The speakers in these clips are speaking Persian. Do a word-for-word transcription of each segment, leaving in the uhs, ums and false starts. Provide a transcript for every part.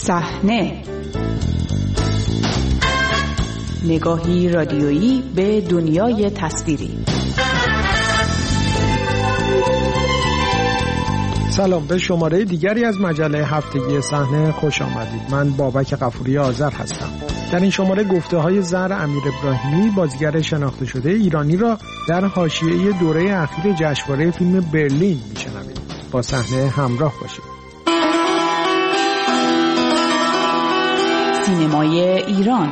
صحنه، نگاهی رادیویی به دنیای تصویری. سلام، به شماره دیگری از مجله هفتگی صحنه خوش آمدید. من بابک غفوری آذر هستم. در این شماره گفته های زهر امیر ابراهیمی، بازیگر شناخته شده ایرانی را در حاشیه دوره اخیر جشنواره فیلم برلین میشنوید. با صحنه همراه باشید. سینمای ایران.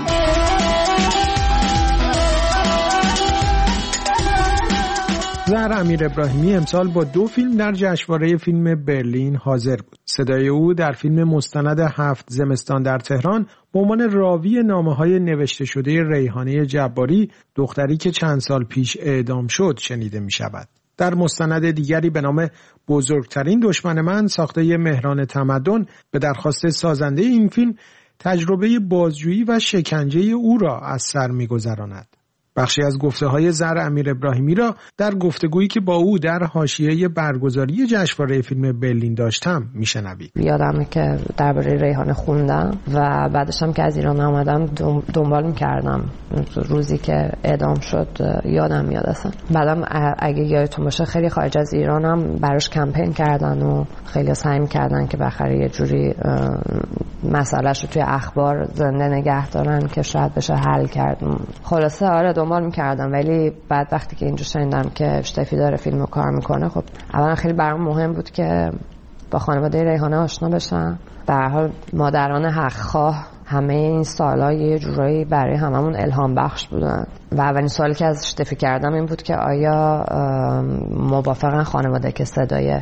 زهر امیر ابراهیمی امسال با دو فیلم در جشنواره فیلم برلین حاضر بود. صدای او در فیلم مستند هفت زمستان در تهران به عنوان راوی نامه‌های نوشته شده ریحانه جباری، دختری که چند سال پیش اعدام شد، شنیده می‌شود. در مستند دیگری به نام بزرگترین دشمن من، ساخته مهران تمدن، به درخواست سازنده این فیلم تجربه بازجویی و شکنجه او را از سر می‌گذراند. بخشی از گفته‌های زهر امیر ابراهیمی را در گفتگویی که با او در حاشیه برگزاری جشنواره فیلم برلین داشتم میشنوید. یادمه که درباره ریحانه خوندم و بعدش هم که از ایران آمدم دنبال می‌کردم روزی که اعدام شد، یادم میاد اصلا. بعدم اگه یادتون باشه خیلی خارج از ایرانم براش کمپین کردن و خیلی سعی می‌کردن که بخره یه جوری مسئله‌اش رو توی اخبار زنده نگه دارن که شاید بشه حل کرد. خلاصه آره دنبال می‌کردم، ولی بعد وقتی که اینجا شنیدم که اشتفی داره فیلمو کار میکنه، خب اولا خیلی برام مهم بود که با خانواده ریحانه آشنا بشم. به هر حال مادران حق‌خواه همه این سال‌ها یه جورایی برای هممون الهام بخش بودن و اولین سوالی که از اشتفی کردم این بود که آیا موافقن خانواده که صدای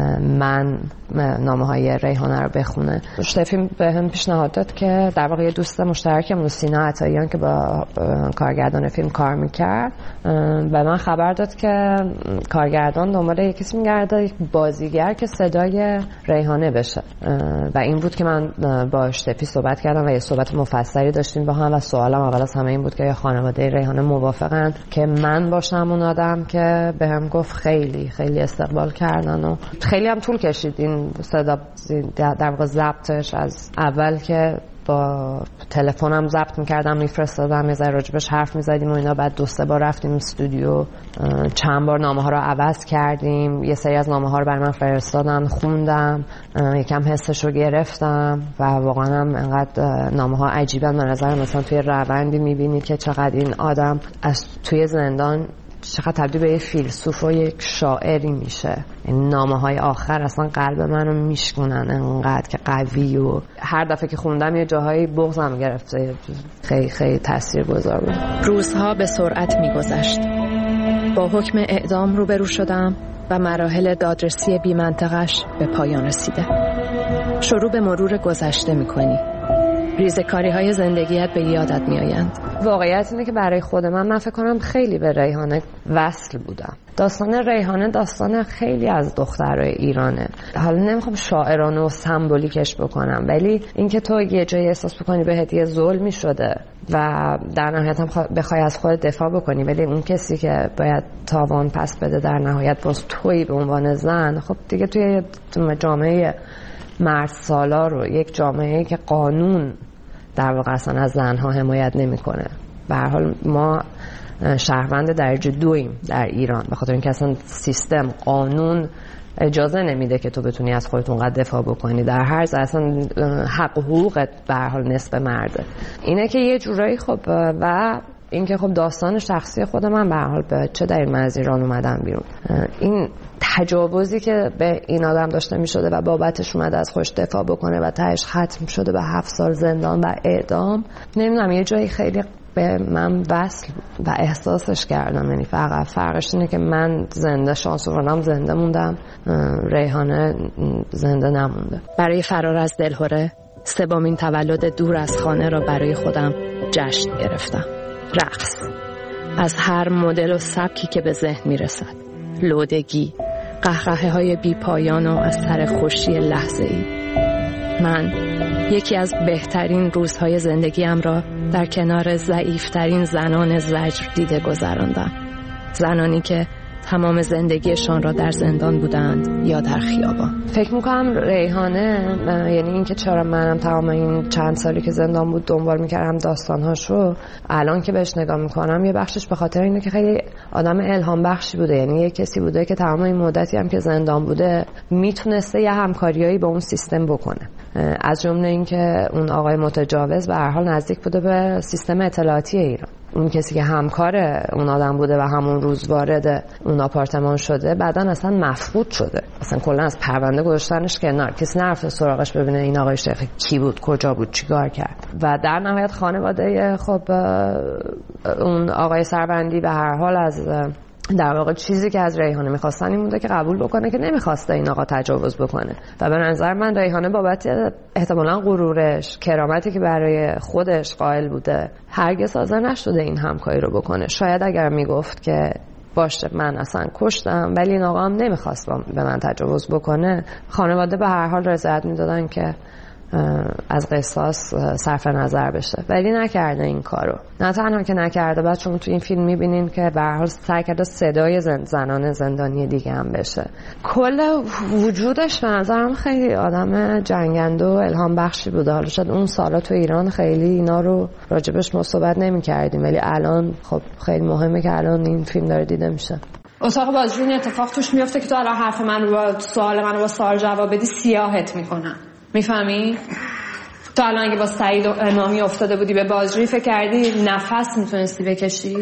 من نامه‌های ریحانه رو بخونه. اشتفی به هم پیشنهاد داد که در واقع یه دوست مشترکمون سینا عطاییان که با کارگردان فیلم کار میکرد به من خبر داد که کارگردان دنبال یه کسی میگرده، یک بازیگر که صدای ریحانه بشه و این بود که من با اشتفی صحبت کردم و یه صحبت مفصلی داشتیم با هم و سوالم اول از همه این بود که خانواده ریحانه موافقن که من باشم اون آدم که بهم گفت خیلی خیلی استقبال کردن و خیلی هم طول کشید این صدا در واقع ضبطش. از اول که با تلفنم ضبط می‌کردم میفرستادم، یه ذره راجبش حرف می‌زدیم و اینا، بعد دو سه بار رفتیم استودیو، چند بار نامه‌ها رو عوض کردیم، یه سری از نامه‌ها رو برای من فرستادن، خوندم، یکم حسش رو گرفتم و واقعا هم انقدر نامه‌ها عجیبن. به نظر مثلا توی روندی می‌بینی که چقدر این آدم از توی زندان چقدر تبدیل به یه فیلسوف و یک شاعری میشه. این نامه‌های آخر اصلا قلب منو میشکنن انقدر که قوی و هر دفعه که خوندم یه جاهایی بغضم گرفته. خیلی خیلی تاثیرگذار بود. روزها به سرعت میگذشت. با حکم اعدام روبرو شدم و مراحل دادرسی بی منطقش به پایان رسیده. شروع به مرور گذشته میکنی. ریزکاری های زندگیت به یادت میآیند. واقعیت اینه که برای خود من من فکر کنم خیلی به ریحانه وصل بودم. داستان ریحانه داستان خیلی از دخترای ایرانه. حالا نمیخوام شاعرانه و سمبولیکش بکنم، ولی اینکه تو یه جایی احساس بکنی بهت یه ظلمی شده و در نهایت هم بخوای از خودت دفاع بکنی، ولی اون کسی که باید تاوان پس بده در نهایت باز تویی به عنوان زن، خب دیگه توی جامعه مرد سالار و یک جامعه که قانون در واقع اصلا از زنها حمایت نمیکنه. به هر حال ما شهروند درجه دویم در ایران، به خاطر اینکه اصلا سیستم قانون اجازه نمیده که تو بتونی از خودت اونقدر دفاع بکنی. در هر ز اصلا حق و حقوقت به هر حال نصف مرده. اینه که یه جورایی خب و اینکه خب داستان شخصی خود من به هر حال به چه دلیل من از ایران اومدم بیرون، این تجاوزی که به این آدم داشته می شده و بابتش اومده از خودش دفاع بکنه و تهش ختم شده به هفت سال زندان و اعدام، نمیدونم یه جایی خیلی به من وصل و احساسش کردم. یعنی فقط فرقش اینه که من زنده شانسورانم زنده موندم، ریحانه زنده نمونده. برای فرار از دلهره سومین تولد دور از خانه را برای خودم جشن گرفتم. رقص از هر مدل و سبکی که به ذهن میرسد، لودگی، قهقهه های بی پایان و از سر خوشی لحظه ای. من یکی از بهترین روزهای زندگیم را در کنار ضعیفترین زنان زجر دیده گذراندم. زنانی که تمام زندگیشان را در زندان بودند یا در خیابان. فکر میکنم ریحانه، یعنی اینکه چرا منم تمام این چند سالی که زندان بود دنبال میکردم داستانهاشو، الان که بهش نگاه میکنم یه بخشش به خاطر اینه که خیلی آدم الهام بخشی بوده. یعنی یه کسی بوده که تمام این مدتی هم که زندان بوده میتونسته یه همکاریایی با اون سیستم بکنه، از جمله اینکه اون آقای متجاوز به هر حال نزدیک بوده به سیستم اطلاعاتی ایران. اون کسی که همکار اون آدم بوده و همون روز وارد اون آپارتمان شده بعداً اصلا مفقود شده، اصلا کلا از پرونده گذاشتنش کنار، کسی نرفته سراغش ببینه این آقای شیخ کی بود، کجا بود، چیکار کرد. و در نهایت خانواده خب اون آقای سربندی به هر حال از در واقع چیزی که از ریحانه میخواستن این بوده که قبول بکنه که نمیخواسته این آقا تجاوز بکنه. و به نظر من ریحانه بابت احتمالاً غرورش، کرامتی که برای خودش قائل بوده، هرگز حاضر نشده این همکاری رو بکنه. شاید اگر میگفت که باشه من اصلا کشتم ولی این آقا هم نمیخواست به من تجاوز بکنه، خانواده به هر حال رضایت میدادن که از قصاص صرف نظر بشه، ولی نکرده این کارو. نه تنها که نکرده، بعد چون تو این فیلم میبینین که به هر حال سعی کرده صدای زن... زنان زندانی دیگه هم بشه. کل وجودش به نظرم خیلی آدم جنگنده و الهام بخشی بوده. حالا شاید اون سالا تو ایران خیلی اینا رو راجبش ما صحبت نمی‌کردیم، ولی الان خب خیلی مهمه که الان این فیلم داره دیده میشه. اتاق بازجویی اتفاق توش میفته که تو الان حرف من رو با سوال من رو با سوال جواب بدی سیاهت میکنن، میفهمی؟ تو الان اگه با سعید امامی افتاده بودی به بازجویی فکر کردی نفس میتونستی بکشی؟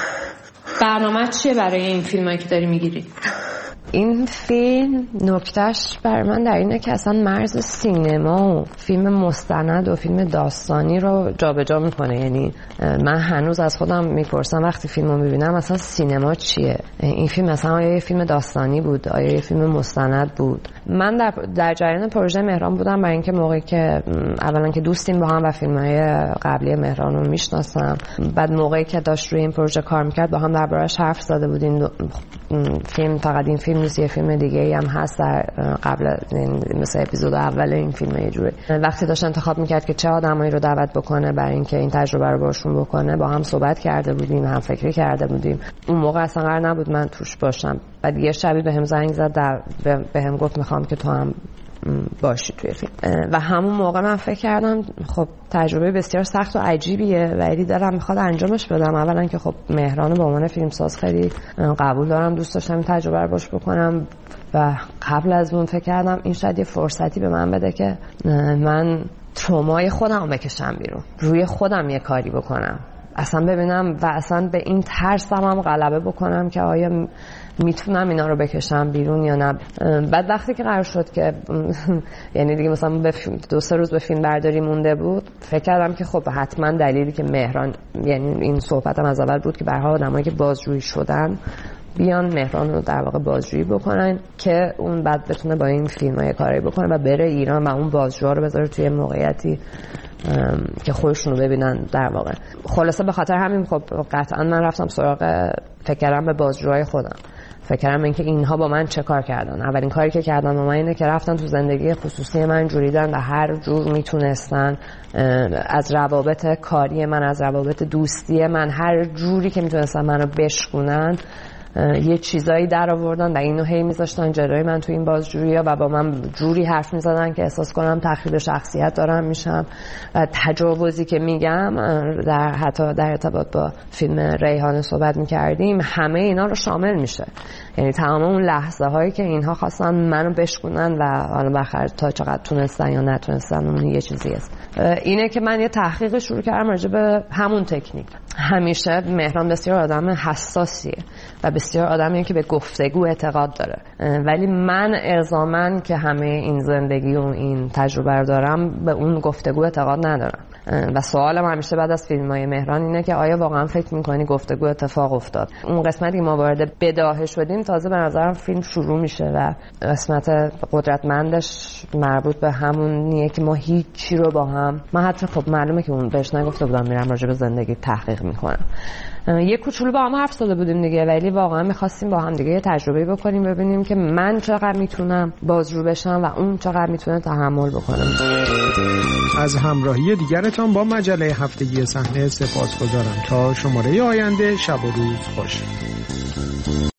برنامه چیه برای این فیلمایی که داری میگیری؟ این فیلم نکتهش برای من در اینه که اصلا مرز سینما و فیلم مستند و فیلم داستانی رو جابجا میکنه. یعنی من هنوز از خودم میپرسم وقتی فیلمو میبینم اصلا سینما چیه؟ این فیلم اصلا آیا یه فیلم داستانی بود؟ آیا یه فیلم مستند بود؟ من در در جریان پروژه مهران بودم، برای اینکه موقعی که اولا که دوستیم با هم و فیلم‌های قبلی مهران رو میشناسم، بعد موقعی که داشت روی این پروژه کار میکرد با هم دربارش حرف زده بودیم. فیلم فقط این فیلم نیست، یه فیلم دیگه ای هم هست در قبل مثل اپیزود اول این فیلم. یه جوری وقتی داشت انتخاب میکرد که چه آدمایی رو دعوت بکنه برای اینکه این تجربه رو باشون بکنه، با هم صحبت کرده بودیم، هم فکری کرده بودیم. اون موقع اصلا قرار نبود من توش باشم. بعد یه شبی بهم زنگ زد، در بهم گفت میخوام که تو هم باشی توی فیلم. و همون موقع من فکر کردم خب تجربه بسیار سخت و عجیبیه ولی دلم میخواد انجامش بدم. اولا که خب مهران به عنوان فیلمساز خیلی قبول دارم، دوست داشتم این تجربه رو باش بکنم و قبل از اون فکر کردم این شاید یه فرصتی به من بده که من ترومای خودم رو بکشم بیرون، روی خودم یه کاری بکنم، اصلا ببینم و اصلا به این ترسم هم غلبه بکنم که آیا میتونم اینا رو بکشم بیرون یا نه. بعد وقتی که قرار شد که یعنی دیگه مثلا به دو سه روز به فیلم برداری مونده بود، فکر کردم که خب حتما دلیلی که مهران، یعنی این صحبتم از اول بود که به هر حال آدمایی که بازجویی شدن بیان مهران رو در واقع بازجویی بکنن که اون بعد بتونه با این فیلم‌ها یه کاری بکنه و بره ایران و اون بازجوها رو بذاره توی موقعیتی که خودشون رو ببینن در واقع. خلاصه به خاطر همین خب قطعا من رفتم سراغ فکر کردم به بازجوهای خودم، فکر کردم اینکه اینها با من چه کار کردن. اولین کاری که کردم با من اینه که رفتن تو زندگی خصوصی من جوریدن و هر جور میتونستن از روابط کاری من، از روابط دوستی من، هر جوری که میتونستن منو بشکونن یه چیزایی در آوردن و اینو هی میذاشتن جلوی من تو این بازجویی‌ها و با من جوری حرف میزدن که احساس کنم تخریب شخصیت دارم میشم. و تجاوزی که میگم در حتی در ارتباط با فیلم ریحانه صحبت میکردیم همه اینا رو شامل میشه. یعنی تمام اون لحظه هایی که اینها خواستن منو بشکنن و حالا بخیر تا چقدر تونستن یا نتونستن اون یه چیزی است. اینه که من یه تحقیق شروع کردم راجع به همون تکنیک. همیشه مهران بسیار آدم حساسیه و بسیار آدمیه که به گفتگو اعتقاد داره، ولی من الزاماً که همه این زندگی و این تجربه رو دارم به اون گفتگو اعتقاد ندارم. و سوالم همیشه بعد از فیلم‌های مهران اینه که آیا واقعا فکر می‌کنی گفتگو اتفاق افتاد؟ اون قسمتی که ما وارد بداهه شدیم تازه به نظرم فیلم شروع میشه و قسمت قدرتمندش مربوط به همونیه که ما هیچی رو با هم، من حتی خب معلومه که اون بهش نگفته بودم میرم راجع به زندگی تحقیق میکنم، یه کوچولو با هم حرف زده بودیم دیگه، ولی واقعا می‌خواستیم با هم دیگه یه تجربه بکنیم، ببینیم که من چقدر میتونم بازجو بشم و اون چقدر میتونه تحمل بکنه. از همراهی دیگرتان با مجله هفتگی صحنه سپاسگزارم. تا شماره آینده شب و روز خوش.